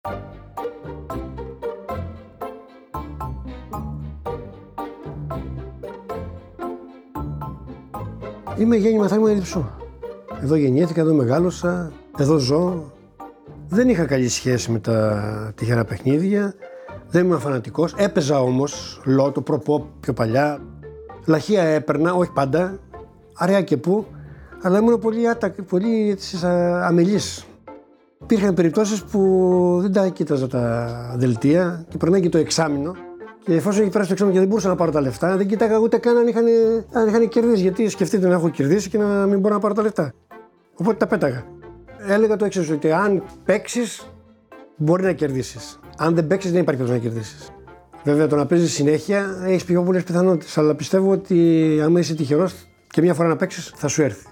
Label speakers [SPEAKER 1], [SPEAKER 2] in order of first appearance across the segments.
[SPEAKER 1] Είμαι γέννημα Θέρμου Ερυψού. Εδώ γεννήθηκα, εδώ μεγάλωσα, εδώ ζω. Δεν είχα καλή σχέση με τα τυχερά παιχνίδια. Δεν ήμουν φανατικός. Έπαιζα όμως λότο, προπό πιο παλιά. Λαχεία έπαιρνα, όχι πάντα. Αραιά και πού. Αλλά ήμουν πολύ αμελής. Υπήρχαν περιπτώσεις που δεν τα κοίταζα τα δελτία και περνάει και το εξάμηνο. Και εφόσον έχει περάσει το εξάμηνο και δεν μπορούσα να πάρω τα λεφτά, δεν κοίταγα ούτε καν αν είχαν κερδίσει. Γιατί σκεφτείτε να έχω κερδίσει και να μην μπορώ να πάρω τα λεφτά. Οπότε τα πέταγα. Έλεγα το εξής, ότι αν παίξεις, μπορεί να κερδίσεις. Αν δεν παίξεις, δεν υπάρχει περίπτωση να κερδίσεις. Βέβαια, το να παίζεις συνέχεια έχεις πιο πολλές πιθανότητες. Αλλά πιστεύω ότι άμα είσαι τυχερός και μια φορά να παίξεις, θα σου έρθει.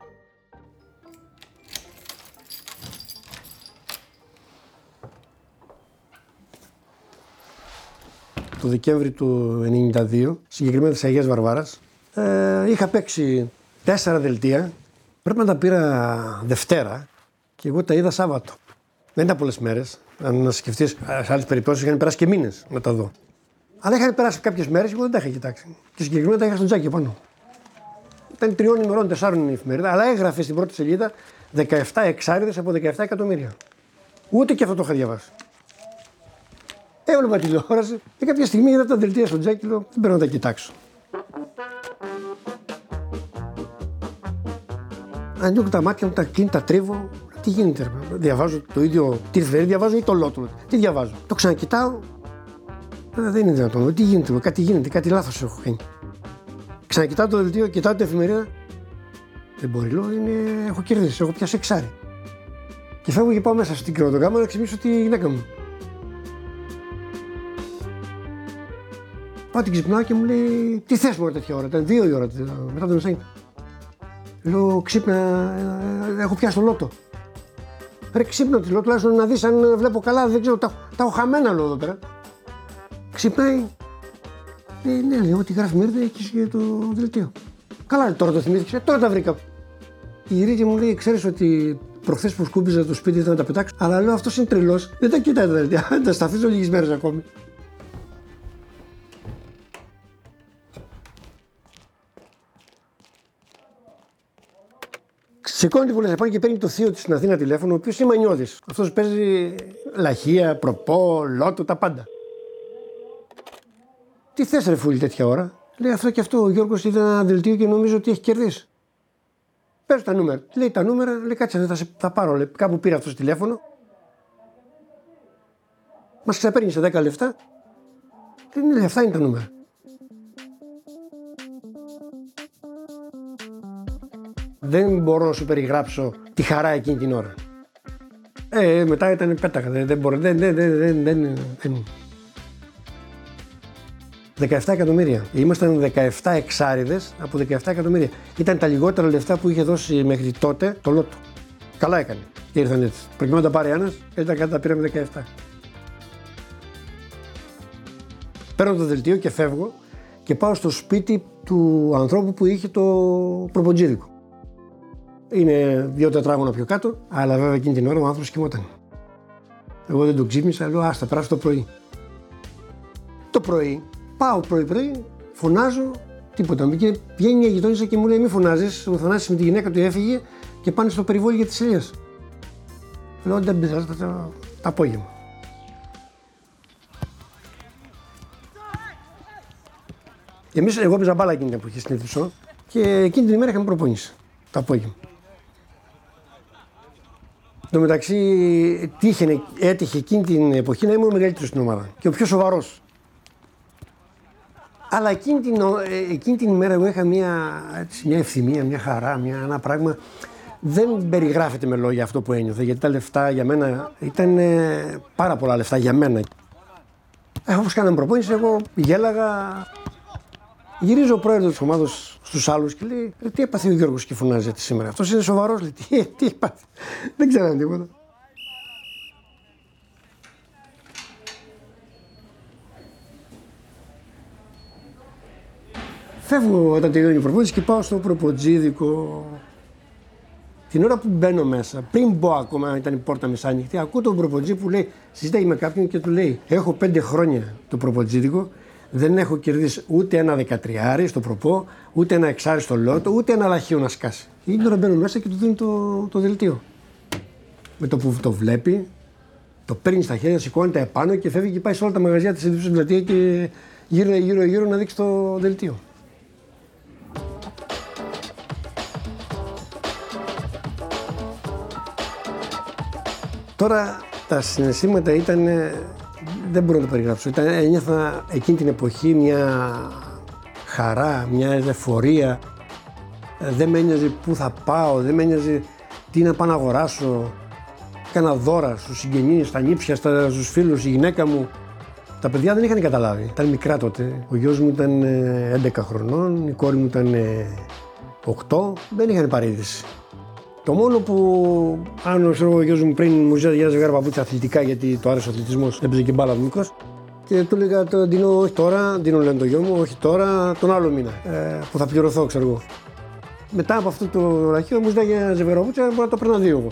[SPEAKER 1] Το Δεκέμβρη του 1992, συγκεκριμένα της Αγίας Βαρβάρας, είχα παίξει 4 δελτία. Πρέπει να τα πήρα Δευτέρα και εγώ τα είδα Σάββατο. Δεν ήταν πολλές μέρες. Αν σκεφτείς, σε άλλες περιπτώσεις είχαν περάσει και μήνες να τα δω. Αλλά είχαν περάσει κάποιες μέρες και εγώ δεν τα είχα κοιτάξει. Και συγκεκριμένα τα είχα στο τζάκι πάνω. Ήταν 3 ημερών, 4 η εφημερίδα, αλλά έγραφε στην πρώτη σελίδα 17 εξάριδες από 17 εκατομμύρια. Ούτε και αυτό το είχα διαβάσει. Έβλεπα τηλεόραση και κάποια στιγμή είδα τα δελτία στο τζάκι, λέω, δεν πρέπει να τα κοιτάξω. Ανοίγω τα μάτια μου, τα κλείνω, τα τρίβω. Τι γίνεται, διαβάζω το ίδιο, τι εφημερίδα διαβάζω ή το λότο. Τι διαβάζω. Το ξανακοιτάω. Δεν είναι δυνατόν. Τι γίνεται, κάτι γίνεται, κάτι λάθος έχω κάνει. Ξανακοιτάω το δελτίο, κοιτάω την εφημερίδα. Δεν μπορεί, λέω, έχω κερδίσει, έχω πιάσει εξάρι. Και φεύγω και πάω μέσα στην κρεβατοκάμαρα να ξυπνήσω τη γυναίκα μου. Πάω την ξυπνάω και μου λέει, τι θες μου τέτοια ώρα, ήταν 2 η ώρα μετά το μεσάνυχτα. Λέω, ξύπνα, έχω πιάσει το λότο. Ρε ξύπνα τη λέω, τουλάχιστον να δεις αν βλέπω καλά, δεν ξέρω, τα έχω χαμένα λέω εδώ πέρα. Ξυπνάει, ναι λέει, ό,τι γράφει μύρδε έχεις και το δελτίο. Καλά τώρα το θυμήθηκες, τώρα τα βρήκα. Η Ρίτη μου λέει, ξέρεις ότι προχθές που σκούπιζα το σπίτι ήθελα να τα πετάξω, αλλά λέω αυτός είναι τρελός, δεν τα κοιτάει τα δελτία, τα σταθίζω λίγες μέρες ακόμη. Σηκώνει τη βουλευτή και παίρνει το θείο της στην Αθήνα τηλέφωνο, ο οποίος είναι μανιώδης. Αυτός παίζει λαχεία, προπό, λότο, τα πάντα. Τι θες ρε φούλη τέτοια ώρα? Λέει αυτό και αυτό. Ο Γιώργος είδε ένα δελτίο και νομίζω ότι έχει κερδίσει. Πες τα νούμερα. Λέει τα νούμερα, λέει κάτσε, θα πάρω. Λέει, κάπου πήρε αυτό τηλέφωνο. Μας ξαπαίρνει σε 10 λεπτά. Λέει αυτά είναι τα νούμερα. Δεν μπορώ να σου περιγράψω τη χαρά εκείνη την ώρα. Μετά ήταν πέταγα, δεν μπορώ, δεν. 17 εκατομμύρια. Ήμασταν 17 εξάριδες από 17 εκατομμύρια. Ήταν τα λιγότερα λεφτά που είχε δώσει μέχρι τότε το λότο. Καλά έκανε. Και ήρθαν έτσι. Προκειμένου να τα πάρει ένας, ήταν κάτι τα πήραμε 17. Παίρνω το δελτίο και φεύγω και πάω στο σπίτι του ανθρώπου που είχε το προποντζίδικο. Είναι 2 τετράγωνα πιο κάτω, αλλά βέβαια εκείνη την ώρα ο άνθρωπος κοιμόταν. Εγώ δεν τον ξύπνησα, λέω άστα, περάσω το πρωί. Το πρωί, πάω πρωί, φωνάζω, τίποτα. Και βγαίνει μια γειτόνισσα και μου λέει: μη φωνάζεις, ο Θανάσης με τη γυναίκα του έφυγε και πάνε στο περιβόλι για τις ελιές. Λέω: δεν πειράζει, το απόγευμα. Εγώ έπαιζα μπάλα εκείνη την εποχή στην Ιδρυσσό και εκείνη την ημέρα είχαμε προπόνηση το απόγευμα. Εν τω μεταξύ, έτυχε εκείνη την εποχή να είμαι ο μεγαλύτερος στην ομάδα και ο πιο σοβαρός. Αλλά εκείνη την ημέρα εγώ είχα μια ευθυμία, μια χαρά, ένα πράγμα. Δεν περιγράφεται με λόγια αυτό που ένιωθα, γιατί τα λεφτά για μένα ήταν πάρα πολλά λεφτά για μένα. Όπως κάναμε προπόνηση, εγώ γέλαγα. Γυρίζω ο πρόεδρος της ομάδας στους άλλους και λέει: τι έπαθε ο Γιώργος και φωνάζει έτσι σήμερα? Αυτός είναι σοβαρός, λέει. Τι έπαθε? Δεν ξέρανε τίποτα. Φεύγω όταν τελειώνει η προπόνηση και πάω στο προποντζίδικο. Την ώρα που μπαίνω μέσα, πριν μπω ακόμα, ήταν η πόρτα μεσάνυχτη, ακούω τον προποτζή που λέει, συζητάει με κάποιον και του λέει: έχω 5 χρόνια το προποτζίδικο, δεν έχω κερδίσει ούτε ένα 13 στο προπό, ούτε ένα 6 στο λότο, ούτε ένα λαχείο να σκάσει. Είναι ώρα μπαίνω μέσα και του δίνει το δελτίο. Με το που το βλέπει, το παίρνει στα χέρια, σηκώνει τα επάνω και φεύγει και πάει σε όλα τα μαγαζιά της Ειδήσεως Πλατεία και γύρω να δείξει το δελτίο. Τώρα τα συναισθήματα ήταν, δεν μπορώ να το περιγράψω, ένιωθα εκείνη την εποχή μια χαρά, μια ευφορία, δεν με ένοιαζε πού θα πάω, δεν με ένοιαζε τι να πάω να αγοράσω. Κάνα δώρα στους συγγενείς, στα νύψια, στους φίλους, η γυναίκα μου. Τα παιδιά δεν είχαν καταλάβει, ήταν μικρά τότε. Ο γιος μου ήταν 11 χρονών, η κόρη μου ήταν 8, δεν είχαν πάρει είδηση. Το μόνο που, αν ο γιος μου πριν μου ζήτησε για ένα ζευγάρι παπούτσια αθλητικά, γιατί το άρεσε ο αθλητισμός, έπαιζε και μπάλα μικρός, και του έλεγα: το δίνω όχι τώρα, δίνω λένε το γιο μου, όχι τώρα, τον άλλο μήνα που θα πληρωθώ, ξέρω εγώ. Μετά από αυτό το λαχείο μου ζητάει για ένα ζευγάρι παπούτσια, μπορεί να το παίρνα 2 εγώ.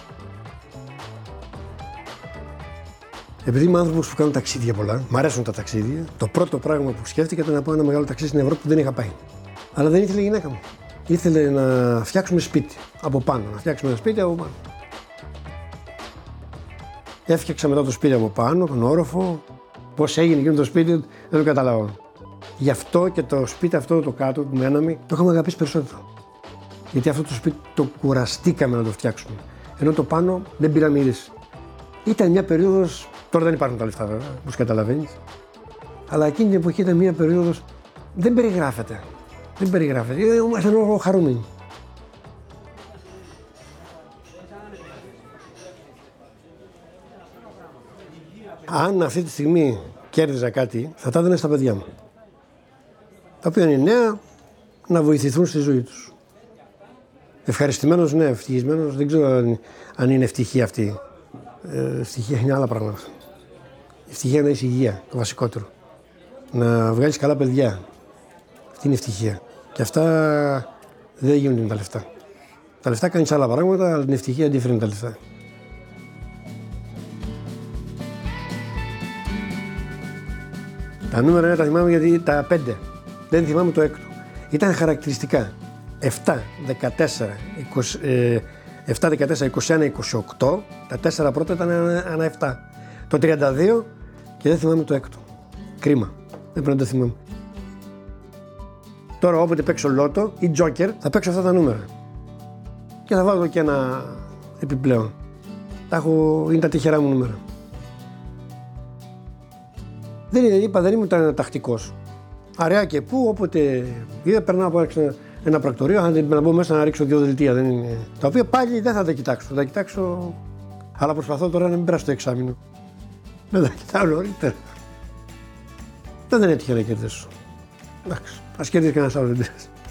[SPEAKER 1] Επειδή είμαι άνθρωπος που κάνω ταξίδια πολλά, μου αρέσουν τα ταξίδια, το πρώτο πράγμα που σκέφτηκα ήταν να πάω ένα μεγάλο ταξίδι στην Ευρώπη που δεν είχα πάει. Αλλά δεν ήθελε η γυναίκα μου. Ήθελε να φτιάξουμε σπίτι από πάνω. Να φτιάξουμε ένα σπίτι από πάνω. Έφτιαξα μετά το σπίτι από πάνω, τον όροφο. Πώς έγινε εκείνο το σπίτι, δεν το καταλαβαίνω. Γι' αυτό και το σπίτι αυτό το κάτω που μέναμε, το είχαμε αγαπήσει περισσότερο. Γιατί αυτό το σπίτι το κουραστήκαμε να το φτιάξουμε. Ενώ το πάνω δεν πήραμε είδηση. Ήταν μια περίοδος, τώρα δεν υπάρχουν τα λεφτά βέβαια, όπως καταλαβαίνεις. Αλλά εκείνη την εποχή ήταν μια περίοδος, δεν περιγράφεται. Δεν περιγράφεται, ήμασταν όλο χαρούμενοι. Αν αυτή τη στιγμή κέρδιζα κάτι, θα τα έδινα στα παιδιά μου. Τα οποία είναι νέα, να βοηθηθούν στη ζωή τους. Ευχαριστημένος, ναι, ευτυχισμένος, δεν ξέρω αν είναι ευτυχία αυτή. Ευτυχία είναι άλλα πράγματα. Ευτυχία να είσαι υγεία, το βασικότερο. Να βγάλεις καλά παιδιά. Αυτή είναι ευτυχία. Και αυτά δεν γίνονται με τα λεφτά. Τα λεφτά κάνεις άλλα πράγματα, αλλά την ευτυχία δεν φέρνει τα λεφτά. Τα νούμερα τα θυμάμαι γιατί τα 5. Δεν θυμάμαι το 6. Ήταν χαρακτηριστικά. 7, 14, 21, 28. Τα 4 πρώτα ήταν ανά 7. Το 32 και δεν θυμάμαι το 6. Κρίμα. Δεν πρέπει να το θυμάμαι. Τώρα όποτε παίξω λότο ή τζόκερ θα παίξω αυτά τα νούμερα. Και θα βάλω και ένα επιπλέον. Είναι τα τυχερά μου νούμερα. Δεν ήμουν τακτικός. Αραιά και πού, όποτε είδα, περνάω από ένα πρακτορείο, να μπω μέσα να ρίξω 2 δελτία. Δεν είναι... Τα οποία πάλι δεν θα τα κοιτάξω. Θα τα κοιτάξω, αλλά προσπαθώ τώρα να μην περάσω το εξάμηνο. Δεν τα κοιτάω νωρίτερα. Δεν έτυχε να κερδίσω. Εντάξει, ας κερδίσει κανένας άλλος.